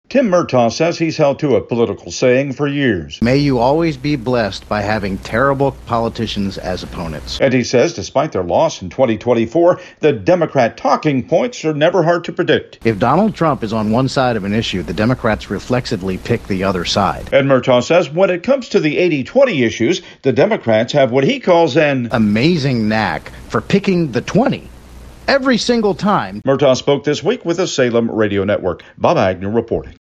Tim Murtaugh says he's held to a political saying for years. May you always be blessed by having terrible politicians as opponents. And he says despite their loss in 2024, the Democrat talking points are never hard to predict. If Donald Trump is on one side of an issue, the Democrats reflexively pick the other side. And Murtaugh says when it comes to the 80-20 issues, the Democrats have what he calls an amazing knack for picking the 20. Every single time. Murtaugh spoke this week with the Salem Radio Network. Bob Agnew reporting.